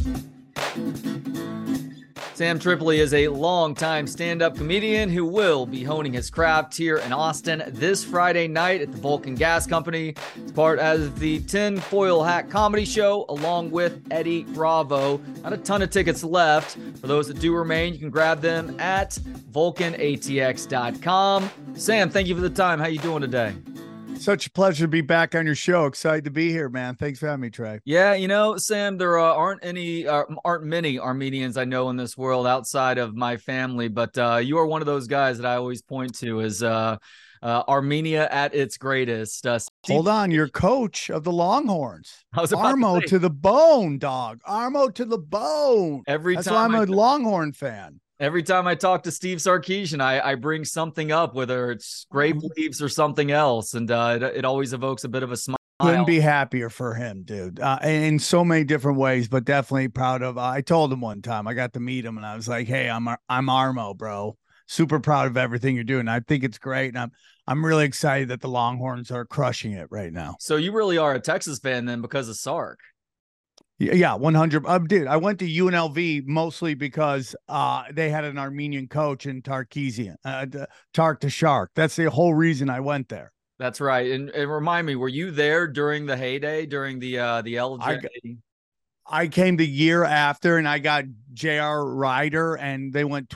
Sam Tripoli is a longtime stand-up comedian who will be honing his craft here in Austin this Friday night at the Vulcan Gas Company. It's part of the Tinfoil Hat Comedy Show along with Eddie Bravo. Not a ton of tickets left. For those that do remain, you can grab them at vulcanatx.com. Sam, thank you for the time. How you doing today? Such a pleasure to be back on your show. Excited to be here, man. Thanks for having me, Trey. Yeah, Sam, there aren't many Armenians I know in this world outside of my family, but you are one of those guys that I always point to as Armenia at its greatest. Hold on, you're coach of the Longhorns. Armo to the bone, dog. Armo to the bone. That's why I'm a Longhorn fan. Every time I talk to Steve Sarkisian, I bring something up, whether it's grape leaves or something else, and it always evokes a bit of a smile. Couldn't be happier for him, dude, in so many different ways, but definitely proud of. I told him one time I got to meet him, and I was like, "Hey, I'm Armo, bro. Super proud of everything you're doing. I think it's great, and I'm really excited that the Longhorns are crushing it right now." So you really are a Texas fan then because of Sark. Yeah, 100. Dude, I went to UNLV mostly because they had an Armenian coach in Tarkisian, Tark to Shark. That's the whole reason I went there. That's right. And remind me, were you there during the heyday, during the LJ? I came the year after, and I got J.R. Ryder, and they went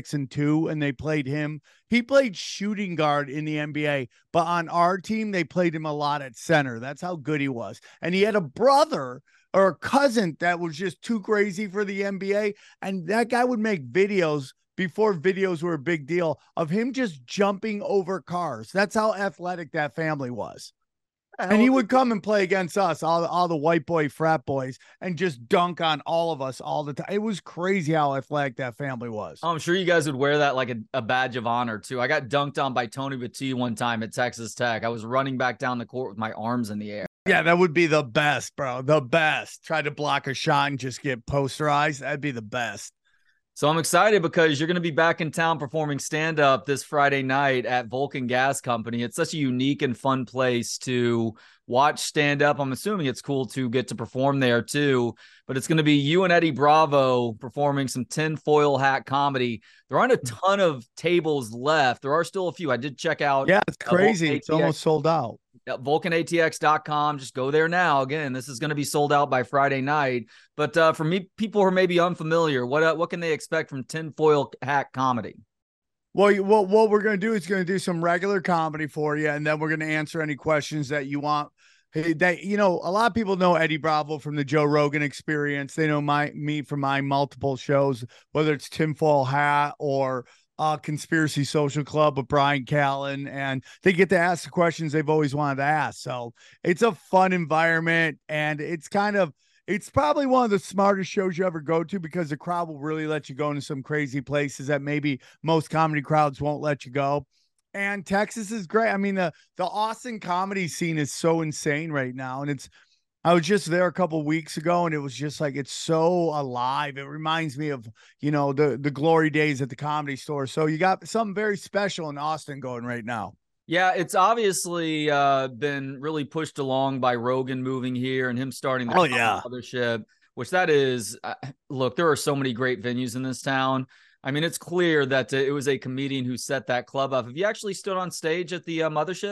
26-2, and they played him. He played shooting guard in the NBA, but on our team, they played him a lot at center. That's how good he was. And he had a brother or a cousin that was just too crazy for the NBA. And that guy would make videos before videos were a big deal of him just jumping over cars. That's how athletic that family was. And he would come and play against us, all the white boy frat boys, and just dunk on all of us all the time. It was crazy how athletic that family was. Oh, I'm sure you guys would wear that like a badge of honor too. I got dunked on by Tony Battie one time at Texas Tech. I was running back down the court with my arms in the air. Yeah, that would be the best, bro. The best. Try to block a shot and just get posterized. That'd be the best. So I'm excited because you're going to be back in town performing stand-up this Friday night at Vulcan Gas Company. It's such a unique and fun place to watch stand-up. I'm assuming it's cool to get to perform there too, but it's going to be you and Eddie Bravo performing some tinfoil hat comedy. There aren't a ton of tables left. There are still a few. I did check out. Yeah, it's crazy. It's almost sold out. vulcanatx.com. Just go there now. Again, this is going to be sold out by Friday night. But for me, people who are maybe unfamiliar, what can they expect from tinfoil hat comedy? Well, what we're going to do is going to do some regular comedy for you, and then we're going to answer any questions that you want. A lot of people know Eddie Bravo from the Joe Rogan Experience. They know me from my multiple shows, whether it's Tinfoil Hat or Conspiracy Social Club with Brian Callen, and they get to ask the questions they've always wanted to ask. So it's a fun environment, and it's probably one of the smartest shows you ever go to because the crowd will really let you go into some crazy places that maybe most comedy crowds won't let you go. And Texas is great. I mean, the Austin comedy scene is so insane right now, and I was just there a couple of weeks ago, and it was just like, it's so alive. It reminds me of, the glory days at the Comedy Store. So you got something very special in Austin going right now. Yeah, it's obviously been really pushed along by Rogan moving here and him starting the Mothership, which that is, look, there are so many great venues in this town. I mean, it's clear that it was a comedian who set that club up. Have you actually stood on stage at the Mothership?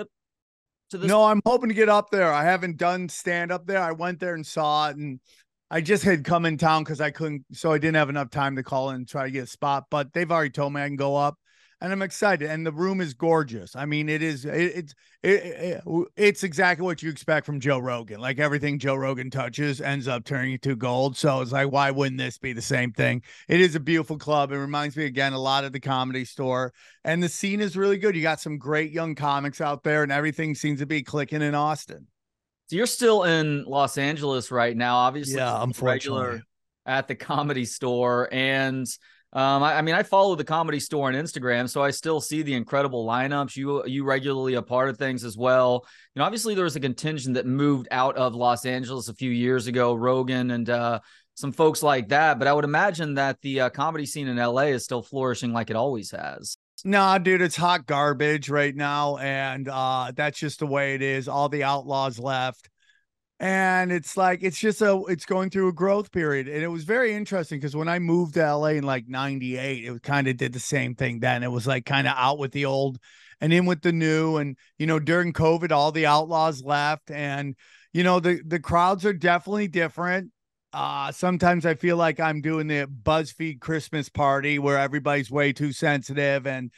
No, I'm hoping to get up there. I haven't done stand up there. I went there and saw it, and I just had come in town because I didn't have enough time to call in and try to get a spot, but they've already told me I can go up, and I'm excited. And the room is gorgeous. I mean, it's exactly what you expect from Joe Rogan. Like everything Joe Rogan touches ends up turning into gold. So it's like, why wouldn't this be the same thing? It is a beautiful club. It reminds me again a lot of the Comedy Store, and the scene is really good. You got some great young comics out there, and everything seems to be clicking in Austin. So you're still in Los Angeles right now, obviously. Yeah, unfortunately. Regular at the Comedy Store, and I follow the Comedy Store on Instagram, so I still see the incredible lineups. You regularly a part of things as well. Obviously there was a contingent that moved out of Los Angeles a few years ago, Rogan and some folks like that. But I would imagine that the comedy scene in LA is still flourishing like it always has. Nah, dude, it's hot garbage right now, and that's just the way it is. All the outlaws left. And it's like it's going through a growth period. And it was very interesting because when I moved to LA in like 98, it kind of did the same thing then. It was like kind of out with the old and in with the new. And during COVID, all the outlaws left. And the crowds are definitely different. Sometimes I feel like I'm doing the BuzzFeed Christmas party where everybody's way too sensitive, and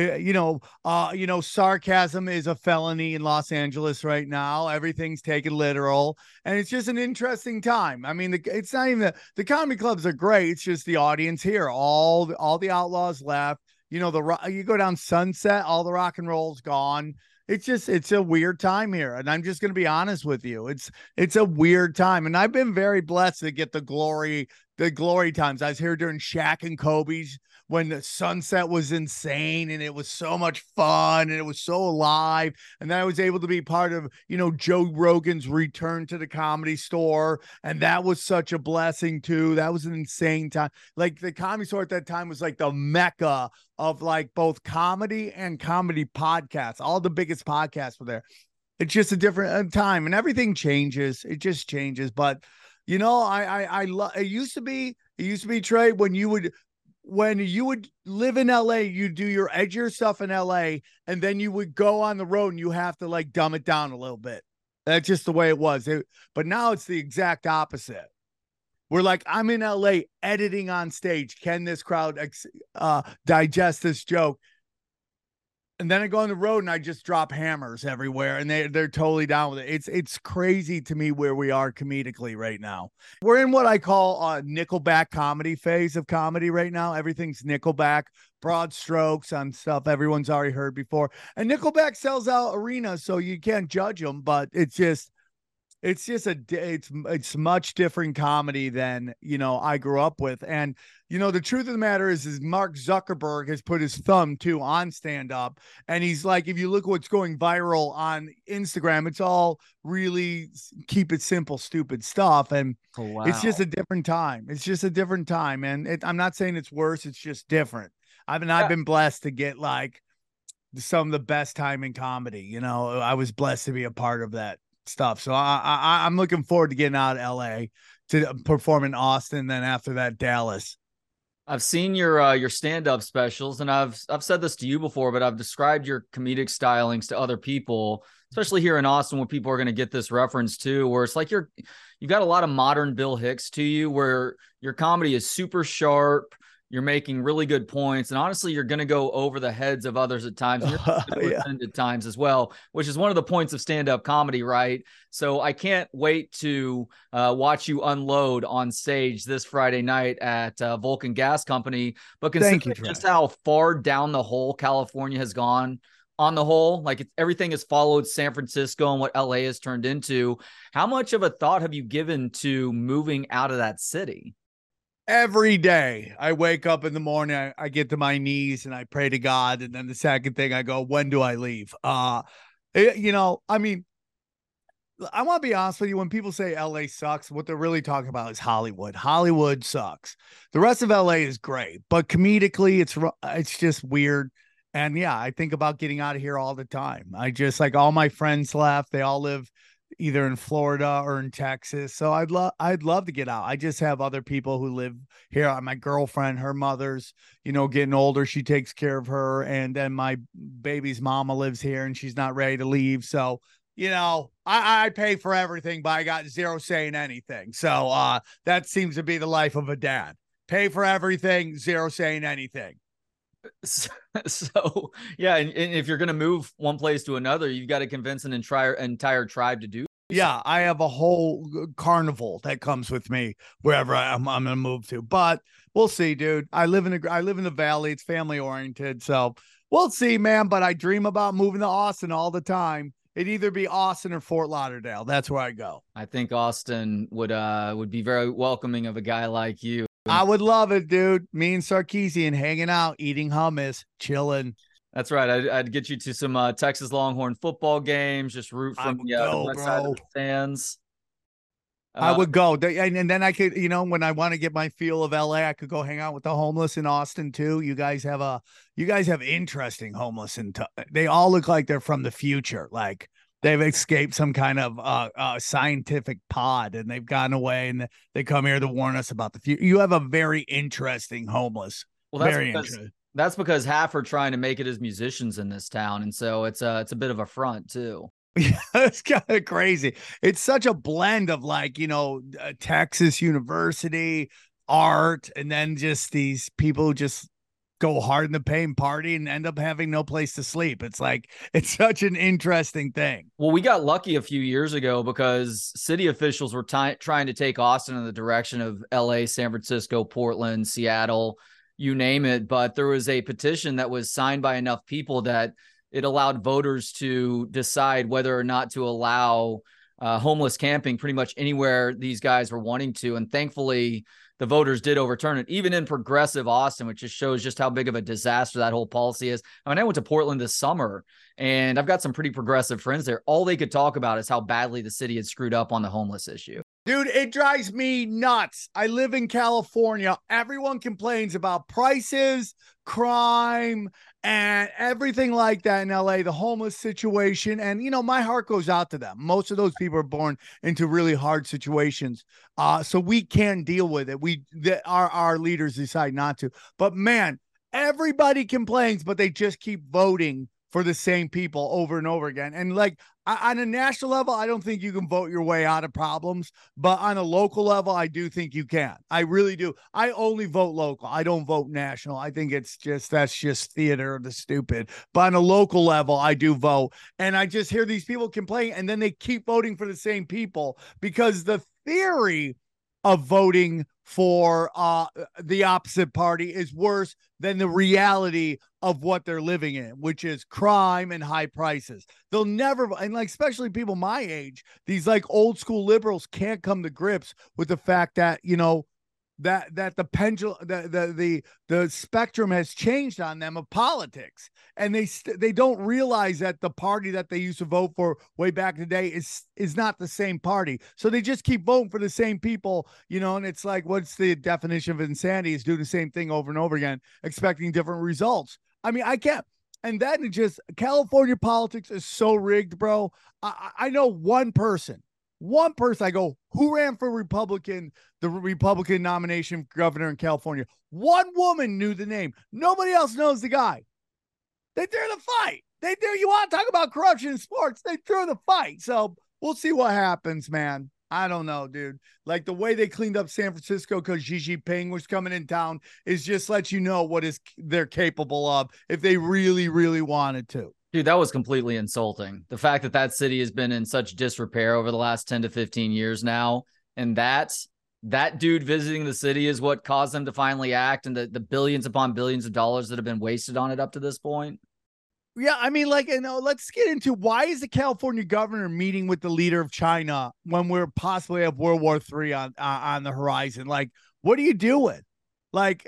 sarcasm is a felony in Los Angeles right now. Everything's taken literal, and it's just an interesting time. I mean, it's not even the comedy clubs are great. It's just the audience here. All the outlaws left. You go down Sunset, all the rock and roll's gone. It's a weird time here. And I'm just going to be honest with you. It's a weird time. And I've been very blessed to get the glory times. I was here during Shaq and Kobe's when the Sunset was insane and it was so much fun and it was so alive. And then I was able to be part of, Joe Rogan's return to the Comedy Store. And that was such a blessing too. That was an insane time. Like the Comedy Store at that time was like the mecca of like both comedy and comedy podcasts. All the biggest podcasts were there. It's just a different time and everything changes. It just changes. But I love it. Used to be Trey, when you would live in LA, you do your edgier stuff in LA, and then you would go on the road and you have to like dumb it down a little bit. That's just the way it was. But now it's the exact opposite. We're like, I'm in LA editing on stage. Can this crowd digest this joke? And then I go on the road and I just drop hammers everywhere, and they're totally down with it. It's crazy to me where we are comedically right now. We're in what I call a Nickelback comedy phase of comedy right now. Everything's Nickelback, broad strokes on stuff everyone's already heard before. And Nickelback sells out arenas, so you can't judge them, but it's much different comedy than I grew up with. And the truth of the matter is Mark Zuckerberg has put his thumb too on stand up, and he's like, if you look at what's going viral on Instagram, it's all really keep it simple stupid stuff. And It's just a different time. And I'm not saying it's worse, it's just different. I've been blessed to get like some of the best time in comedy. I was blessed to be a part of that stuff. So I'm looking forward to getting out of LA to perform in Austin. Then after that, Dallas. I've seen your stand-up specials, and I've said this to you before, but I've described your comedic stylings to other people, especially here in Austin, where people are going to get this reference too, where it's like you've got a lot of modern Bill Hicks to you, where your comedy is super sharp. You're making really good points, and honestly, you're going to go over the heads of others at times, at times as well, which is one of the points of stand-up comedy, right? So I can't wait to watch you unload on stage this Friday night at Vulcan Gas Company. But considering just how far down the hole California has gone, on the whole, like everything has followed San Francisco and what LA has turned into. How much of a thought have you given to moving out of that city? Every day I wake up in the morning, I get to my knees and I pray to God. And then the second thing I go, when do I leave? I mean, I want to be honest with you. When people say LA sucks, what they're really talking about is Hollywood. Hollywood sucks. The rest of LA is great, but comedically it's just weird. And yeah, I think about getting out of here all the time. I just like all my friends left. They all live either in Florida or in Texas. So I'd love to get out. I just have other people who live here. My girlfriend, her mother's, getting older. She takes care of her. And then my baby's mama lives here and she's not ready to leave. So, I pay for everything, but I got zero say in anything. So that seems to be the life of a dad. Pay for everything, zero say in anything. So yeah, and if you're going to move one place to another, you've got to convince an entire tribe to do. Yeah, I have a whole carnival that comes with me wherever I'm going to move to. But we'll see, dude. I live in the valley. It's family oriented, so we'll see, man. But I dream about moving to Austin all the time. It'd either be Austin or Fort Lauderdale. That's where I go. I think Austin would be very welcoming of a guy like you. I would love it, dude. Me and Sarkeesian hanging out, eating hummus, chilling. That's right. I'd get you to some Texas Longhorn football games, just root from the west side of the stands. I would go. And then I could, when I want to get my feel of LA, I could go hang out with the homeless in Austin too. You guys have interesting homeless, and they all look like they're from the future. Like they've escaped some kind of scientific pod and they've gotten away and they come here to warn us about the future. You have a very interesting homeless. Well, Very interesting. that's because half are trying to make it as musicians in this town, and so it's a bit of a front too. Yeah, it's kind of crazy. It's such a blend of like, Texas University art, and then just these people who just go hard in the pain party and end up having no place to sleep. It's like, it's such an interesting thing. Well, we got lucky a few years ago because city officials were trying to take Austin in the direction of LA, San Francisco, Portland, Seattle, you name it. But there was a petition that was signed by enough people that it allowed voters to decide whether or not to allow homeless camping pretty much anywhere these guys were wanting to. And thankfully, the voters did overturn it, even in progressive Austin, which just shows just how big of a disaster that whole policy is. I mean, I went to Portland this summer, and I've got some pretty progressive friends there. All they could talk about is how badly the city had screwed up on the homeless issue. Dude, it drives me nuts. I live in California. Everyone complains about prices, crime, and everything like that in LA, the homeless situation. And, my heart goes out to them. Most of those people are born into really hard situations. So we can deal with it. Our leaders decide not to. But man, everybody complains, but they just keep voting for the same people over and over again. And like on a national level, I don't think you can vote your way out of problems, but on a local level, I do think you can. I really do. I only vote local. I don't vote national. I think that's just theater of the stupid. But on a local level, I do vote. And I just hear these people complain, and then they keep voting for the same people because the theory of voting for the opposite party is worse than the reality of what they're living in, which is crime and high prices. They'll never, and like, especially people my age, these like old school liberals can't come to grips with the fact that, that the pendulum, the spectrum has changed on them of politics, and they don't realize that the party that they used to vote for way back in the day is not the same party. So they just keep voting for the same people, and it's like, what's the definition of insanity? Is doing the same thing over and over again, expecting different results. I mean, I can't. And then California politics is so rigged, bro. I know one person I go, who ran for the Republican nomination for governor in California? One woman knew the name. Nobody else knows the guy. They threw the fight. You want to talk about corruption in sports? They threw the fight. So we'll see what happens, man. I don't know, dude. Like the way they cleaned up San Francisco because Xi Jinping was coming in town is just let you know what they're capable of if they really, really wanted to. Dude, that was completely insulting. The fact that city has been in such disrepair over the last 10 to 15 years now, and that dude visiting the city is what caused them to finally act, and the billions upon billions of dollars that have been wasted on it up to this point. Yeah, I mean, let's get into why is the California governor meeting with the leader of China when we're possibly have World War III on the horizon? Like, what are you doing? Like,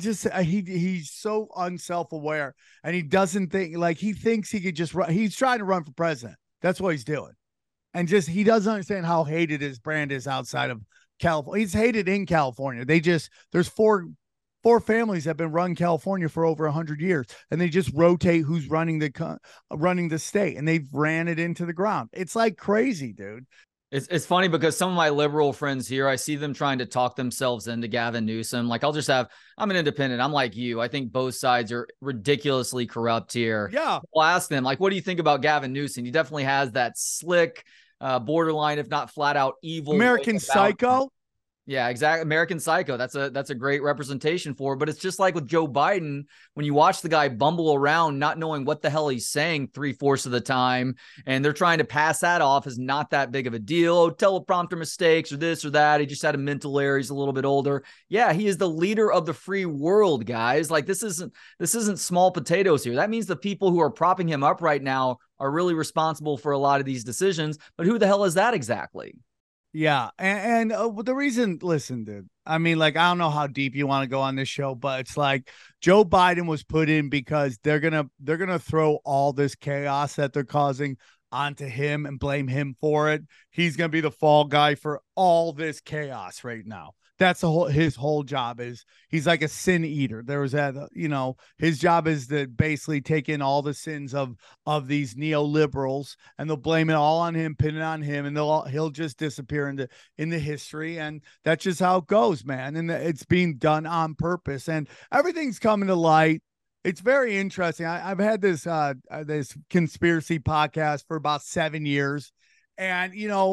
he's so unself-aware, and he doesn't think, like, he thinks he could just run. He's trying to run for president. That's what he's doing. And he doesn't understand how hated his brand is outside of California. He's hated in California. There's four families that have been running California for over 100 years, and they just rotate who's running the state, and they've ran it into the ground. It's like crazy, dude. It's funny because some of my liberal friends here, I see them trying to talk themselves into Gavin Newsom. Like, I'm an independent. I'm like you. I think both sides are ridiculously corrupt here. Yeah. I'll ask them, like, what do you think about Gavin Newsom? He definitely has that slick, borderline, if not flat out evil. American Psycho. Yeah, exactly. American Psycho. That's a great representation for it. But it's just like with Joe Biden, when you watch the guy bumble around, not knowing what the hell he's saying 3/4 of the time, and they're trying to pass that off as not that big of a deal. Oh, teleprompter mistakes or this or that. He just had a mental error. He's a little bit older. Yeah, he is the leader of the free world, guys. Like, this isn't small potatoes here. That means the people who are propping him up right now are really responsible for a lot of these decisions. But who the hell is that exactly? Yeah. And the reason, listen, dude, I mean, like, I don't know how deep you want to go on this show, but it's like Joe Biden was put in because they're going to throw all this chaos that they're causing onto him and blame him for it. He's going to be the fall guy for all this chaos right now. That's his whole job is he's like a sin eater. There was that, his job is to basically take in all the sins of these neoliberals, and they'll blame it all on him, pin it on him, and he'll just disappear into history. And that's just how it goes, man. And it's being done on purpose, and everything's coming to light. It's very interesting. I've had this conspiracy podcast for about 7 years, and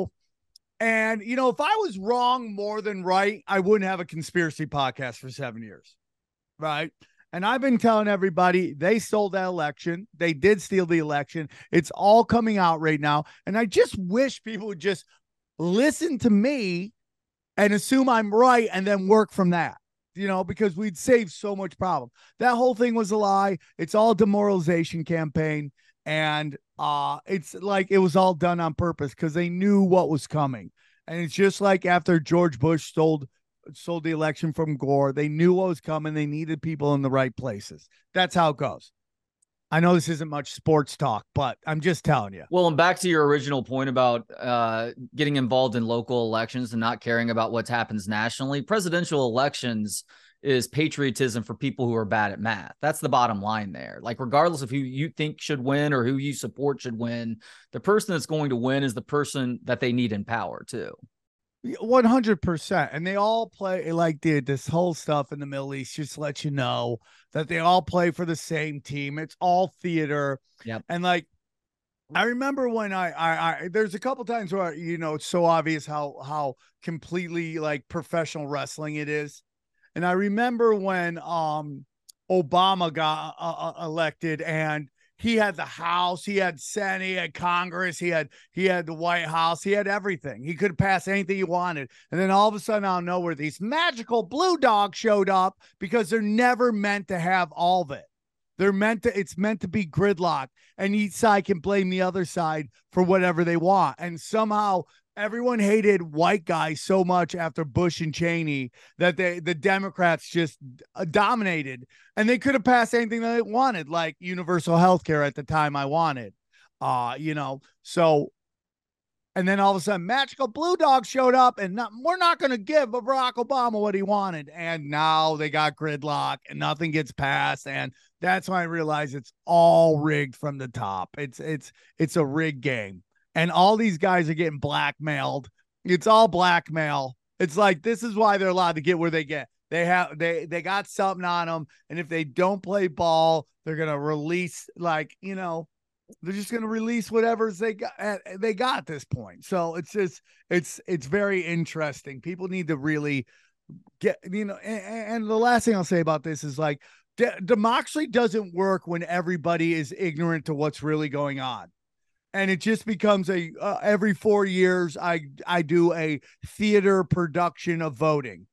if I was wrong more than right, I wouldn't have a conspiracy podcast for 7 years. Right. And I've been telling everybody they stole that election. They did steal the election. It's all coming out right now. And I just wish people would just listen to me and assume I'm right and then work from that, because we'd save so much problem. That whole thing was a lie. It's all demoralization campaign. And it's like it was all done on purpose because they knew what was coming. And it's just like after George Bush sold the election from Gore, they knew what was coming. They needed people in the right places. That's how it goes. I know this isn't much sports talk, but I'm just telling you. Well, and back to your original point about getting involved in local elections and not caring about what happens nationally. Presidential elections is patriotism for people who are bad at math. That's the bottom line there. Like, regardless of who you think should win or who you support should win, the person that's going to win is the person that they need in power too. 100%. And they all play like, dude, this whole stuff in the Middle East just let you know that they all play for the same team. It's all theater. Yep. And like, I remember when I there's a couple times where, it's so obvious how completely like professional wrestling it is. And I remember when Obama got elected, and he had the House, he had Senate, he had Congress, he had the White House, he had everything. He could pass anything he wanted. And then all of a sudden, out of nowhere, these magical blue dogs showed up because they're never meant to have all of it. It's meant to be gridlock, and each side can blame the other side for whatever they want. And somehow everyone hated white guys so much after Bush and Cheney that the Democrats just dominated, and they could have passed anything that they wanted, like universal health care at the time I wanted, so. And then all of a sudden, magical blue dog showed up, and we're not going to give Barack Obama what he wanted. And now they got gridlock, and nothing gets passed. And that's when I realized it's all rigged from the top. It's a rigged game, and all these guys are getting blackmailed. It's all blackmail. It's like, this is why they're allowed to get where they get. They got something on them, and if they don't play ball, they're gonna release, they're just going to release whatever they got at this point. So it's just, it's very interesting. People need to really get, and the last thing I'll say about this is like, democracy doesn't work when everybody is ignorant to what's really going on. And it just becomes every 4 years, I do a theater production of voting.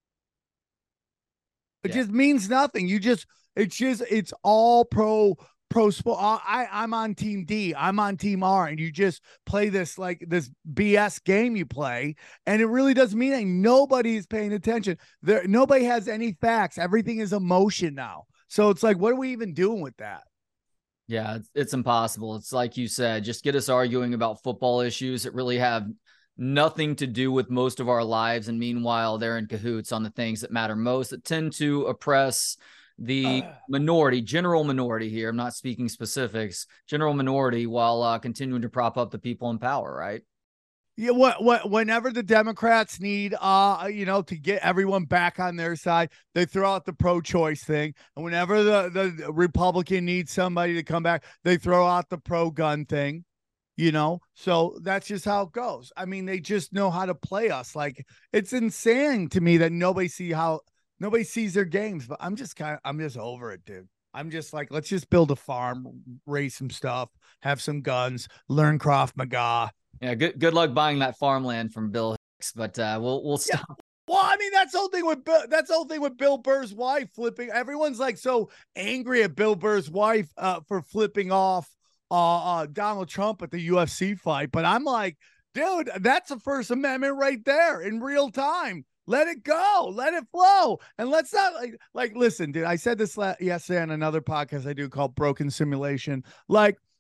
It just means nothing. It's all pro sport. I'm on team D, I'm on team R, and you just play this BS game you play, and it really doesn't mean anything. Nobody is paying attention. Nobody has any facts. Everything is emotion now. So it's like, what are we even doing with that? Yeah, it's impossible. It's like you said, just get us arguing about football issues that really have nothing to do with most of our lives, and meanwhile they're in cahoots on the things that matter most, that tend to oppress the general minority here. I'm not speaking specifics, general minority, while continuing to prop up the people in power, right? Yeah, whenever the Democrats need to get everyone back on their side, they throw out the pro-choice thing. And whenever the Republican needs somebody to come back, they throw out the pro-gun thing. So that's just how it goes. I mean, they just know how to play us. Like, it's insane to me that nobody sees their games, but I'm just over it, dude. I'm just like, let's just build a farm, raise some stuff, have some guns, learn Krav Maga. Yeah, good luck buying that farmland from Bill Hicks, but we'll stop. Yeah. Well, I mean, that's the whole thing with Bill Burr's wife flipping. Everyone's like so angry at Bill Burr's wife for flipping off Donald Trump at the UFC fight, but I'm like, dude, that's the First Amendment right there in real time. Let it go. Let it flow. And let's not listen, dude, I said this yesterday on another podcast I do called Broken Simulation. Like,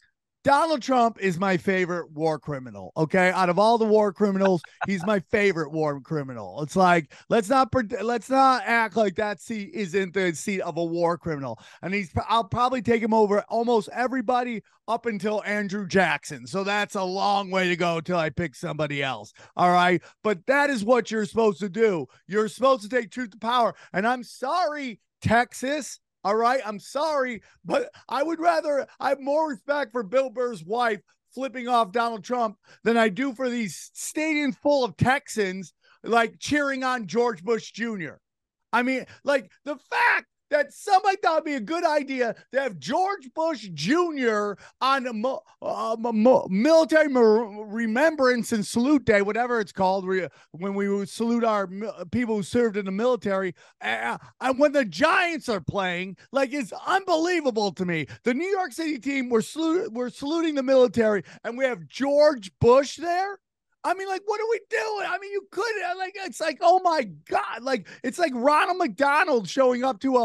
Donald Trump is my favorite war criminal. Okay, out of all the war criminals, he's my favorite war criminal. It's like let's not act like that seat isn't the seat of a war criminal. And I'll probably take him over almost everybody up until Andrew Jackson. So that's a long way to go till I pick somebody else. All right, but that is what you're supposed to do. You're supposed to take truth to power. And I'm sorry, Texas. All right, I'm sorry, but I have more respect for Bill Burr's wife flipping off Donald Trump than I do for these stadiums full of Texans like cheering on George Bush Jr. I mean, like the fact that somebody thought it'd be a good idea to have George Bush Jr. on military remembrance and salute day, whatever it's called, when we would salute our people who served in the military. And when the Giants are playing, like, it's unbelievable to me. The New York City team, we're saluting the military, and we have George Bush there. I mean, like, what are we doing? I mean, you could, like, it's like, oh my God, like, it's like Ronald McDonald showing up to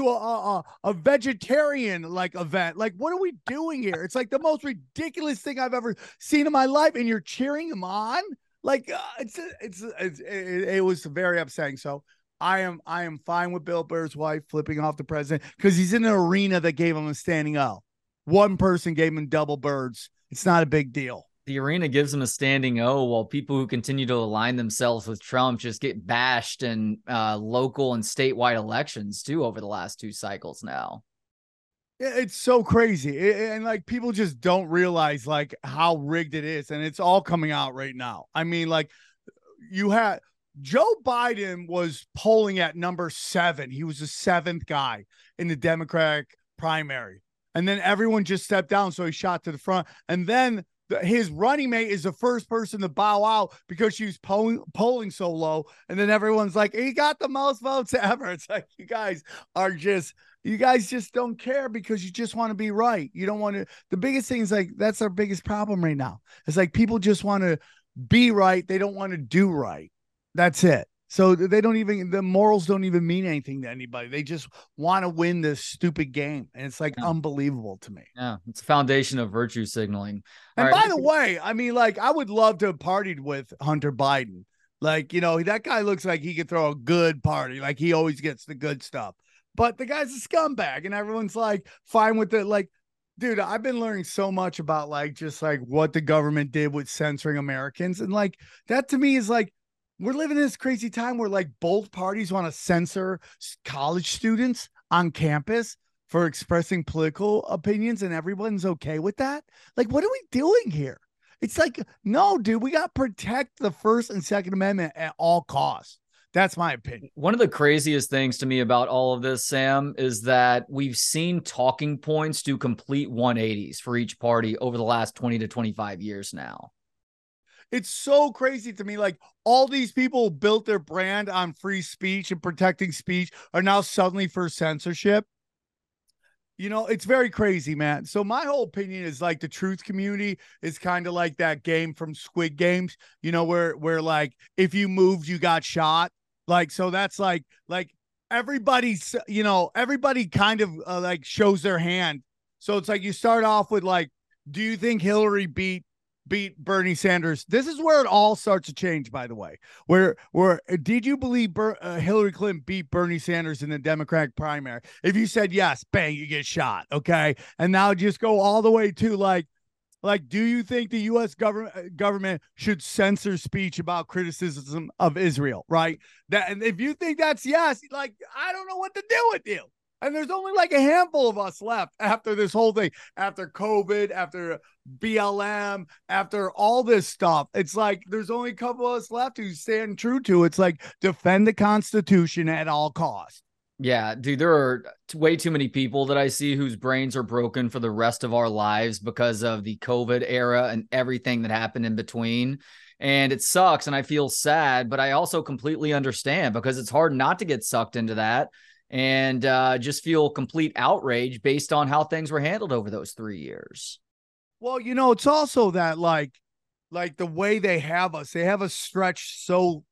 a vegetarian like event. Like, what are we doing here? It's like the most ridiculous thing I've ever seen in my life, and you're cheering him on. Like, it was very upsetting. So I am fine with Bill Burr's wife flipping off the president because he's in an arena that gave him a standing O. One person gave him double birds. It's not a big deal. The arena gives him a standing O, while people who continue to align themselves with Trump just get bashed in local and statewide elections too over the last 2 cycles now. It's so crazy. And like, people just don't realize like how rigged it is. And it's all coming out right now. I mean, like, you had Joe Biden was polling at number 7. He was the 7th guy in the Democratic primary. And then everyone just stepped down. So he shot to the front. And then his running mate is the first person to bow out because she was polling so low. And then everyone's like, he got the most votes ever. It's like, you guys just don't care because you just want to be right. You don't want to. The biggest thing is like, that's our biggest problem right now. It's like people just want to be right. They don't want to do right. That's it. So the morals don't even mean anything to anybody. They just want to win this stupid game. And it's like unbelievable to me. Yeah, it's a foundation of virtue signaling. And by the way, I mean, like, I would love to have partied with Hunter Biden. Like, you know, that guy looks like he could throw a good party. Like, he always gets the good stuff. But the guy's a scumbag, and everyone's like fine with it. Like, dude, I've been learning so much about like just like what the government did with censoring Americans. And like, that to me is like, we're living in this crazy time where like both parties want to censor college students on campus for expressing political opinions, and everyone's okay with that. Like, what are we doing here? It's like, no, dude, we got to protect the First and Second Amendment at all costs. That's my opinion. One of the craziest things to me about all of this, Sam, is that we've seen talking points do complete 180s for each party over the last 20 to 25 years now. It's so crazy to me. Like, all these people built their brand on free speech and protecting speech are now suddenly for censorship. You know, it's very crazy, man. So my whole opinion is like the truth community is kind of like that game from Squid Games, you know, where like if you moved, you got shot. Like, so that's like everybody's, you know, everybody kind of like shows their hand. So it's like you start off with like, do you think Hillary beat Bernie Sanders? This is where it all starts to change, by the way. Where did you believe Hillary Clinton beat Bernie Sanders in the Democratic primary? If you said yes, bang, you get shot. Okay. And now just go all the way to like, do you think the U.S. government should censor speech about criticism of Israel? Right. And if you think that's yes, like, I don't know what to do with you. And there's only like a handful of us left after this whole thing, after COVID, after BLM, after all this stuff. It's like there's only a couple of us left who stand true to. It's like defend the Constitution at all costs. Yeah, dude, there are way too many people that I see whose brains are broken for the rest of our lives because of the COVID era and everything that happened in between. And it sucks and I feel sad, but I also completely understand because it's hard not to get sucked into that. And just feel complete outrage based on how things were handled over those 3 years. Well, you know, it's also that like the way they have us stretched so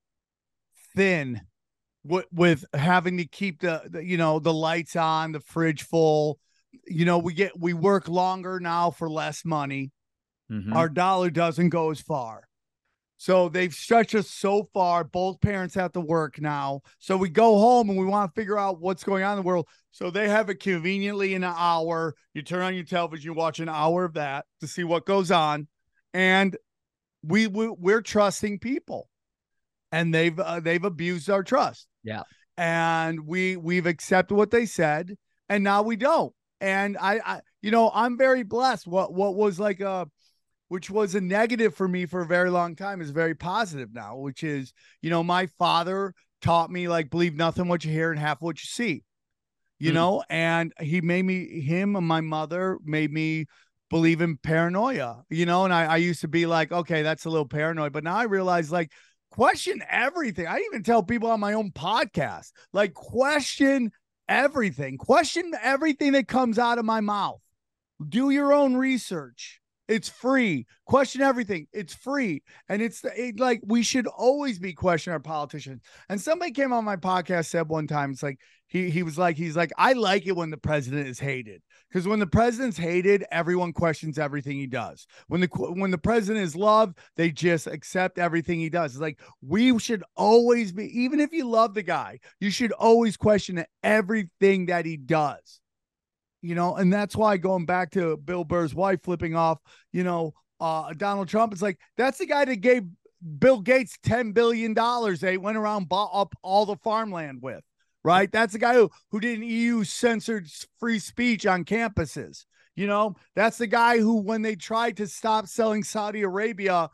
thin with having to keep the you know, the lights on, the fridge full, we work longer now for less money. Mm-hmm. Our dollar doesn't go as far. So they've stretched us so far. Both parents have to work now. So we go home and we want to figure out what's going on in the world. So they have it conveniently in an hour. You turn on your television, you watch an hour of that to see what goes on. And we're trusting people. And they've abused our trust. Yeah. And we've accepted what they said, and now we don't. And I'm very blessed. What was which was a negative for me for a very long time is very positive now, which is, my father taught me, like, believe nothing what you hear and half what you see, and him and my mother made me believe in paranoia, and I used to be like, okay, that's a little paranoid, but now I realize, like, question everything. I even tell people on my own podcast, like, question everything that comes out of my mouth. Do your own research. It's free. Question everything. It's free. And like, we should always be questioning our politicians. And somebody came on my podcast, said one time, it's like, he's like, I like it when the president is hated, because when the president's hated, everyone questions everything he does. When the president is loved, they just accept everything he does. It's like, we should always be, even if you love the guy, you should always question everything that he does. And that's why, going back to Bill Burr's wife flipping off, Donald Trump, it's like, that's the guy that gave Bill Gates $10 billion. They went around, bought up all the farmland with, right? That's the guy who didn't EU censored free speech on campuses. That's the guy who, when they tried to stop selling Saudi Arabia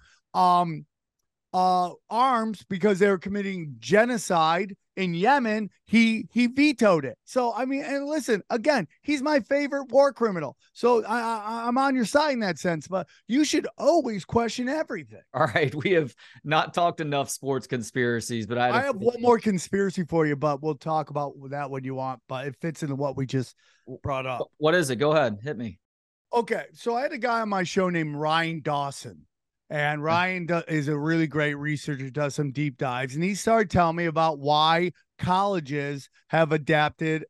arms because they were committing genocide in Yemen, he vetoed it. So, I mean, and listen, again, he's my favorite war criminal. So I'm on your side in that sense, but you should always question everything. All right. We have not talked enough sports conspiracies, but I have one more conspiracy for you, but we'll talk about that when you want, but it fits into what we just brought up. What is it? Go ahead. Hit me. Okay. So I had a guy on my show named Ryan Dawson. And Ryan is a really great researcher, does some deep dives. And he started telling me about why colleges have adopted,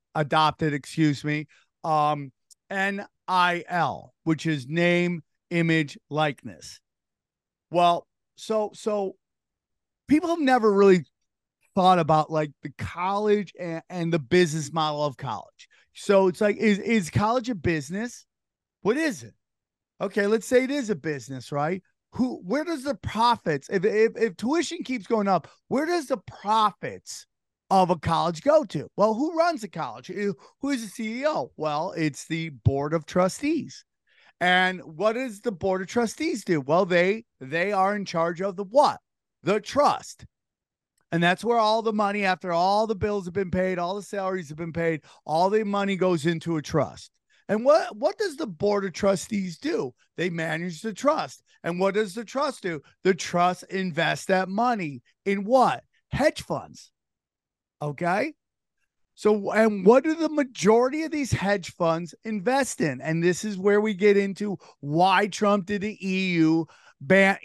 NIL, which is name, image, likeness. Well, so people have never really thought about, like, the college and the business model of college. So it's like, is college a business? What is it? Okay, let's say it is a business, right? Where does the profits, if tuition keeps going up, where does the profits of a college go to? Well, who runs a college? Who is the CEO? Well, it's the board of trustees. And what does the board of trustees do? Well, they are in charge of the what? The trust. And that's where all the money, after all the bills have been paid, all the salaries have been paid, all the money goes into a trust. And what does the board of trustees do? They manage the trust. And what does the trust do? The trust invests that money in what? Hedge funds. Okay? So, and what do the majority of these hedge funds invest in? And this is where we get into why Trump did the banning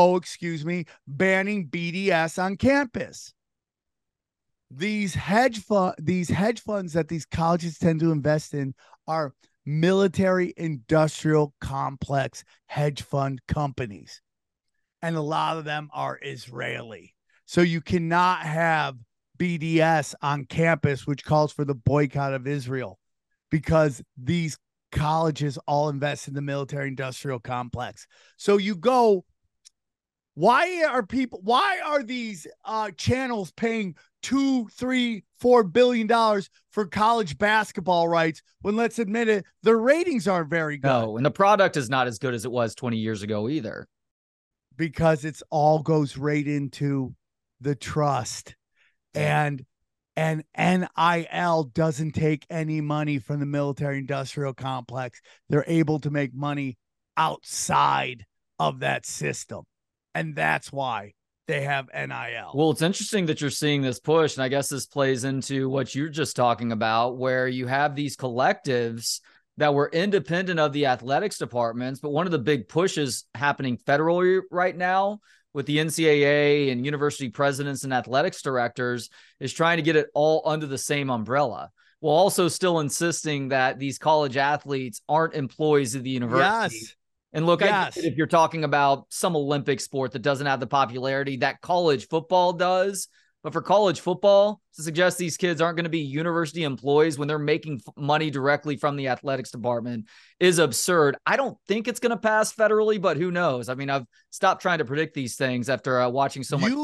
BDS on campus. These hedge funds that these colleges tend to invest in are military industrial complex hedge fund companies. And a lot of them are Israeli. So you cannot have BDS on campus, which calls for the boycott of Israel, because these colleges all invest in the military industrial complex. So you go, why are these channels paying $2, $3, $4 billion for college basketball rights when, let's admit it, their ratings aren't very good? No, and the product is not as good as it was 20 years ago either. Because it's all goes right into the trust. And NIL doesn't take any money from the military industrial complex. They're able to make money outside of that system. And that's why they have NIL. Well, it's interesting that you're seeing this push. And I guess this plays into what you're just talking about, where you have these collectives that were independent of the athletics departments. But one of the big pushes happening federally right now with the NCAA and university presidents and athletics directors is trying to get it all under the same umbrella, while also still insisting that these college athletes aren't employees of the university. Yes. And look, I get it Yes. if you're talking about some Olympic sport that doesn't have the popularity that college football does. But for college football, to suggest these kids aren't going to be university employees when they're making money directly from the athletics department is absurd. I don't think it's going to pass federally, but who knows? I mean, I've stopped trying to predict these things after watching so much.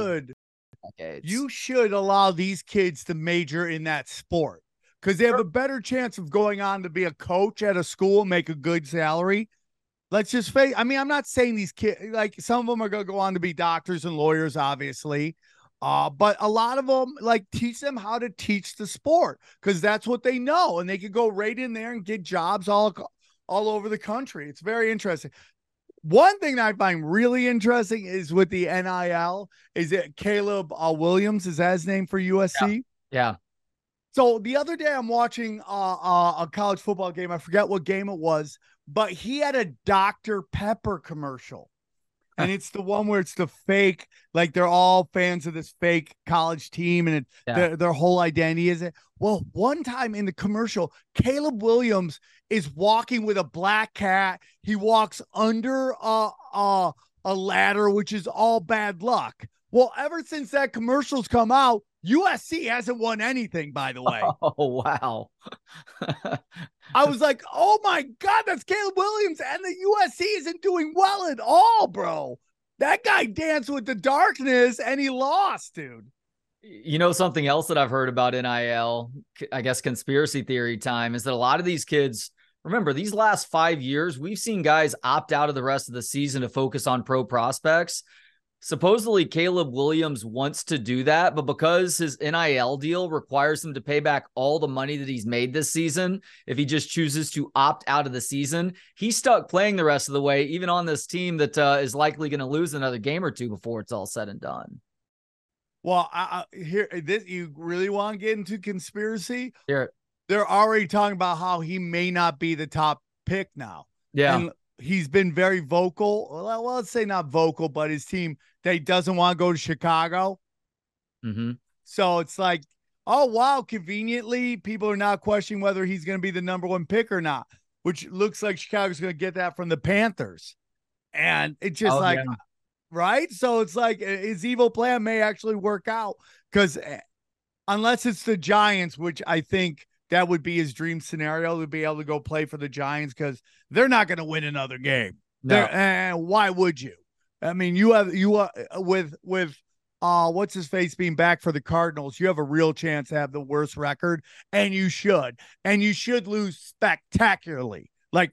You should allow these kids to major in that sport because they have a better chance of going on to be a coach at a school, make a good salary. Let's just face. I mean, I'm not saying these kids, like some of them are going to go on to be doctors and lawyers, obviously. But a lot of them, like, teach them how to teach the sport because that's what they know, and they could go right in there and get jobs all over the country. It's very interesting. One thing that I find really interesting is with the NIL is that Caleb Williams, is that his name for USC? Yeah. So the other day I'm watching a college football game. I forget what game it was, but he had a Dr. Pepper commercial. And it's the one where it's the fake, like they're all fans of this fake college team, and their whole identity is it. Well, one time in the commercial, Caleb Williams is walking with a black cat. He walks under a ladder, which is all bad luck. Well, ever since that commercial's come out, USC hasn't won anything, by the way. Oh, wow. I was like, oh my God, that's Caleb Williams. And the USC isn't doing well at all, bro. That guy danced with the darkness and he lost, dude. You know, something else that I've heard about NIL, I guess conspiracy theory time, is that a lot of these kids, remember, these last 5 years, we've seen guys opt out of the rest of the season to focus on pro prospects. Supposedly, Caleb Williams wants to do that, but because his NIL deal requires him to pay back all the money that he's made this season, if he just chooses to opt out of the season, he's stuck playing the rest of the way, even on this team that is likely going to lose another game or two before it's all said and done. Well, you really want to get into conspiracy? Here, they're already talking about how he may not be the top pick now. Yeah. And he's been very vocal. Well, let's say not vocal, but his team, that he doesn't want to go to Chicago. Mm-hmm. So it's like, oh, wow, conveniently, people are now questioning whether he's going to be the number one pick or not, which looks like Chicago's going to get that from the Panthers. And it's just right? So it's like his evil plan may actually work out because unless it's the Giants, which I think that would be his dream scenario to be able to go play for the Giants because they're not going to win another game. No. And why would you? I mean, you with what's his face being back for the Cardinals, you have a real chance to have the worst record, and you should lose spectacularly, like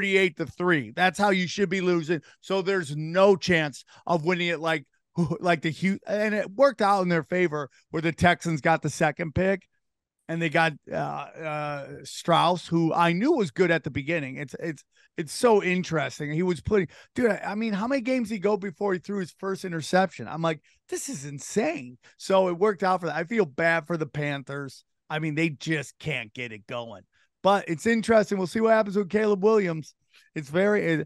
48-3. That's how you should be losing. So there's no chance of winning it like the and it worked out in their favor where the Texans got the second pick. And they got Strauss, who I knew was good at the beginning. It's so interesting. He was dude, I mean, how many games did he go before he threw his first interception? I'm like, this is insane. So it worked out for that. I feel bad for the Panthers. I mean, they just can't get it going. But it's interesting. We'll see what happens with Caleb Williams. It's the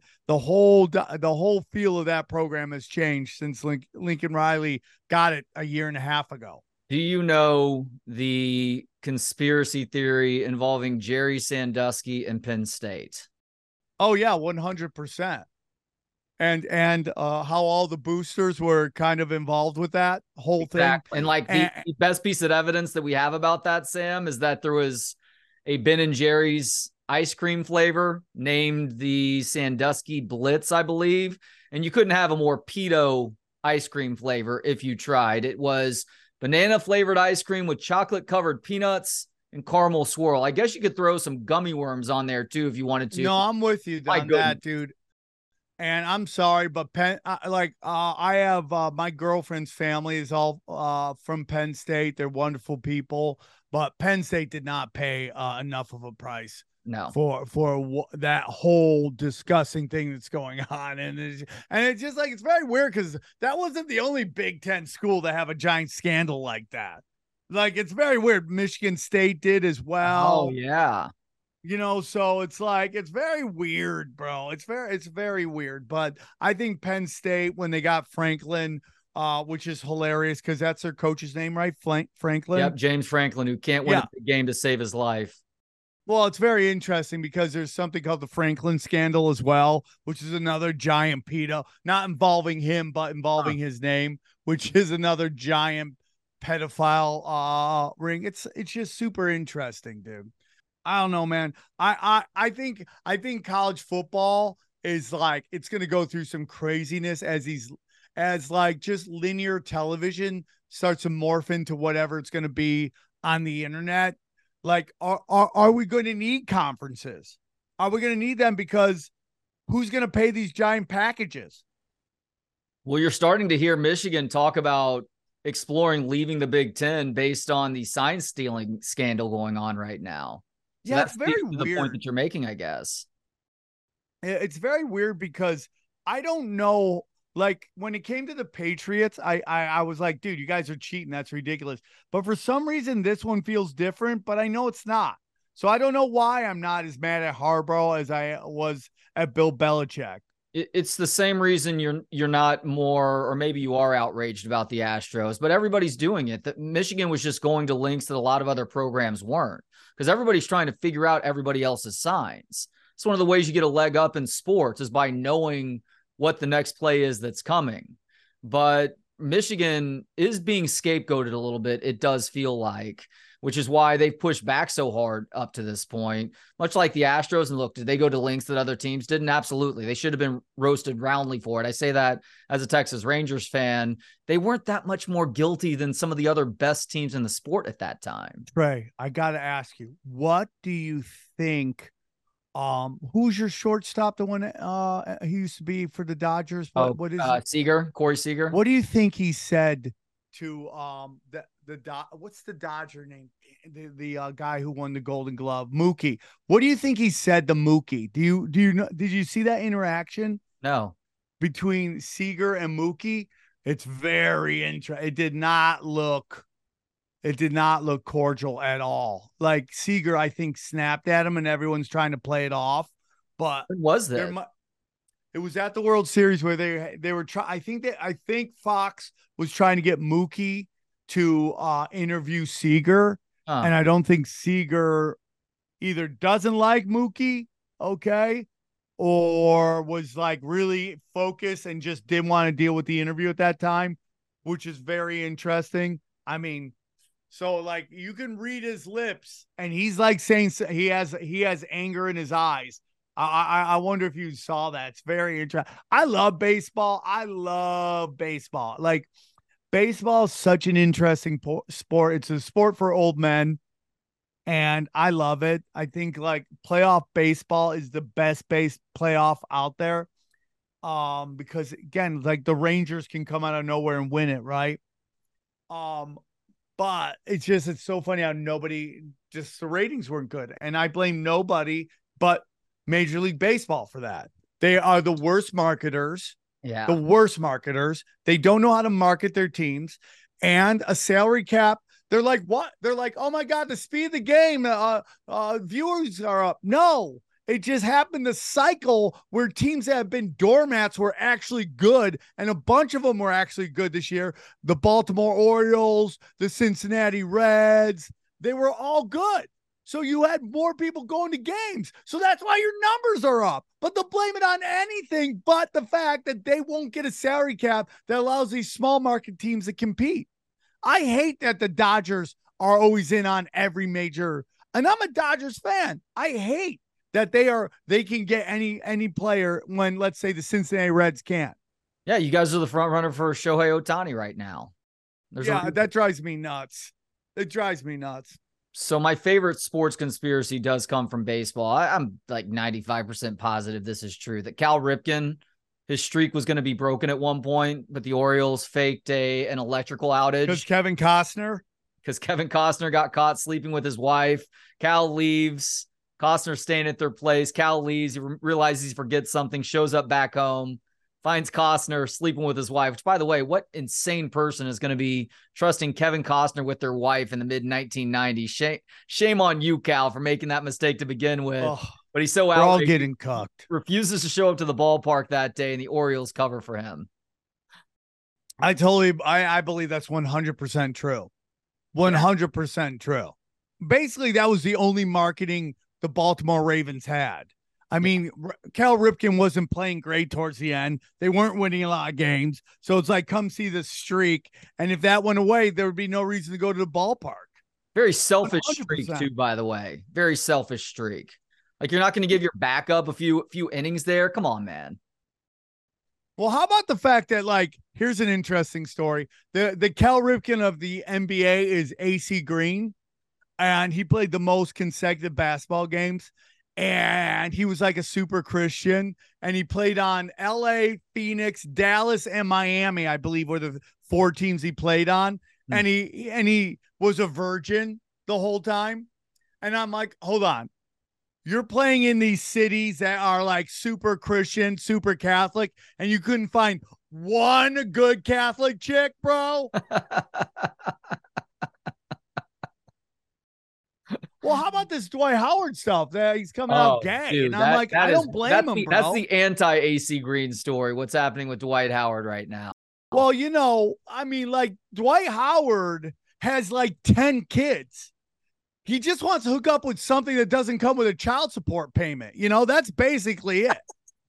whole feel of that program has changed since Lincoln Riley got it a year and a half ago. Do you know the conspiracy theory involving Jerry Sandusky and Penn State? Oh yeah, 100%. And how all the boosters were kind of involved with that whole thing. And like the best piece of evidence that we have about that, Sam, is that there was a Ben and Jerry's ice cream flavor named the Sandusky Blitz, I believe. And you couldn't have a more pedo ice cream flavor if you tried. It was banana flavored ice cream with chocolate covered peanuts and caramel swirl. I guess you could throw some gummy worms on there too if you wanted to. No, I'm with you on that, dude. And I'm sorry, but I have my girlfriend's family is all from Penn State. They're wonderful people, but Penn State did not pay enough of a price. No, for that whole disgusting thing that's going on, and it's just like it's very weird because that wasn't the only Big Ten school to have a giant scandal like that. Like it's very weird. Michigan State did as well. Oh yeah, so it's like it's very weird, bro. It's very weird. But I think Penn State, when they got Franklin, which is hilarious because that's their coach's name, right? Franklin. Yep, James Franklin, who can't win Yeah. a big game to save his life. Well, it's very interesting because there's something called the Franklin scandal as well, which is another giant pedo, not involving him, but involving his name, which is another giant pedophile ring. It's just super interesting, dude. I don't know, man. I think college football is like it's gonna go through some craziness as like just linear television starts to morph into whatever it's gonna be on the internet. Like, are we going to need conferences? Are we going to need them? Because who's going to pay these giant packages? Well, you're starting to hear Michigan talk about exploring leaving the Big Ten based on the sign stealing scandal going on right now. So Yeah, that's it's very the point weird. that you're making, I guess. It's very weird because I don't know. Like when it came to the Patriots, I was like, dude, you guys are cheating. That's ridiculous. But for some reason, this one feels different, but I know it's not. So I don't know why I'm not as mad at Harbaugh as I was at Bill Belichick. It's the same reason you're not more, or maybe you are outraged about the Astros, but everybody's doing it. That Michigan was just going to links that a lot of other programs weren't, because everybody's trying to figure out everybody else's signs. It's one of the ways you get a leg up in sports is by knowing what the next play is that's coming. But Michigan is being scapegoated a little bit, it does feel like, which is why they've pushed back so hard up to this point, much like the Astros. And look, did they go to lengths that other teams didn't? Absolutely. They should have been roasted roundly for it. I say that as a Texas Rangers fan. They weren't that much more guilty than some of the other best teams in the sport at that time. Trey, I got to ask you, what do you think? Who's your shortstop? The one he used to be for the Dodgers. What is it? Seager, Corey Seager. What do you think he said to what's the Dodger name? The guy who won the Golden Glove, Mookie. What do you think he said to Mookie? Do you know? Did you see that interaction No. between Seager and Mookie? It's very interesting. It did not look cordial at all. Like Seager, I think, snapped at him, and everyone's trying to play it off. But When was that? it was at the World Series where they were trying. I think Fox was trying to get Mookie to interview Seager, and I don't think Seager either doesn't like Mookie, okay, or was like really focused and just didn't want to deal with the interview at that time, which is very interesting. I mean, so like you can read his lips, and he's like saying he has anger in his eyes. I wonder if you saw that. It's very interesting. I love baseball. Like baseball is such an interesting sport. It's a sport for old men, and I love it. I think like playoff baseball is the best base playoff out there. Because again, like the Rangers can come out of nowhere and win it, right? But it's so funny how the ratings weren't good. And I blame nobody but Major League Baseball for that. They are the worst marketers. Yeah. The worst marketers. They don't know how to market their teams. And a salary cap. They're like, what? They're like, oh my God, the speed of the game. Viewers are up. No. It just happened to cycle where teams that have been doormats were actually good, and a bunch of them were actually good this year. The Baltimore Orioles, the Cincinnati Reds, they were all good. So you had more people going to games. So that's why your numbers are up. But they'll blame it on anything but the fact that they won't get a salary cap that allows these small market teams to compete. I hate that the Dodgers are always in on every major, and I'm a Dodgers fan. I hate that they can get any player when, let's say, the Cincinnati Reds can't. Yeah, you guys are the front runner for Shohei Ohtani right now. That drives me nuts. It drives me nuts. So my favorite sports conspiracy does come from baseball. I'm like 95% positive this is true, that Cal Ripken, his streak was going to be broken at one point, but the Orioles faked an electrical outage. Because Kevin Costner got caught sleeping with his wife. Cal leaves. Costner staying at their place. Cal leaves. He realizes he forgets something, shows up back home, finds Costner sleeping with his wife, which, by the way, what insane person is going to be trusting Kevin Costner with their wife in the mid-1990s? Shame on you, Cal, for making that mistake to begin with. But he's so outraged. We're all getting cucked. Refuses to show up to the ballpark that day, and the Orioles cover for him. I believe that's 100% true. 100% true. Basically, that was the only marketing the Baltimore Ravens had. I mean, Cal Ripken wasn't playing great towards the end. They weren't winning a lot of games. So it's like, come see the streak. And if that went away, there would be no reason to go to the ballpark. Very selfish 100%. streak too, by the way. Very selfish streak. Like, you're not going to give your backup a few innings there. Come on, man. Well, how about the fact that, like, here's an interesting story. The Cal Ripken of the NBA is AC Green, and he played the most consecutive basketball games. And he was like a super Christian, and he played on LA, Phoenix, Dallas, and Miami, I believe, were the 4 teams he played on. And he was a virgin the whole time. And I'm like, hold on. You're playing in these cities that are like super Christian, super Catholic, and you couldn't find one good Catholic chick, bro? Well, how about this Dwight Howard stuff that he's coming out gay? Dude, and I'm like, I don't blame him, bro. That's the anti-AC Green story. What's happening with Dwight Howard right now? Well, you know, I mean, like, Dwight Howard has like 10 kids. He just wants to hook up with something that doesn't come with a child support payment. You know, that's basically it.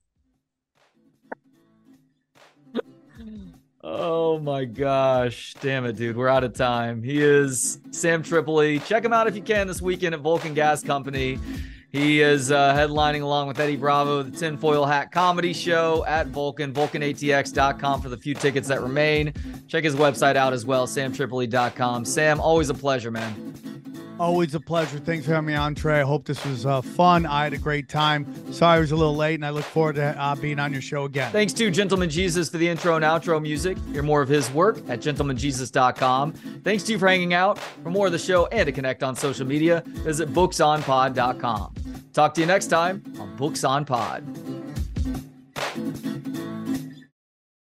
Oh my gosh. Damn it, dude. We're out of time. He is Sam Tripoli. Check him out if you can this weekend at Vulcan Gas Company. He is headlining along with Eddie Bravo, the Tinfoil Hat Comedy Show at Vulcan, vulcanatx.com for the few tickets that remain. Check his website out as well, samtripoli.com. Sam, always a pleasure, man. Always a pleasure. Thanks for having me on, Trey. I hope this was fun. I had a great time. Sorry I was a little late, and I look forward to being on your show again. Thanks to Gentleman Jesus for the intro and outro music. Hear more of his work at gentlemanjesus.com. Thanks to you for hanging out. For more of the show and to connect on social media, visit booksonpod.com. Talk to you next time on Books on Pod.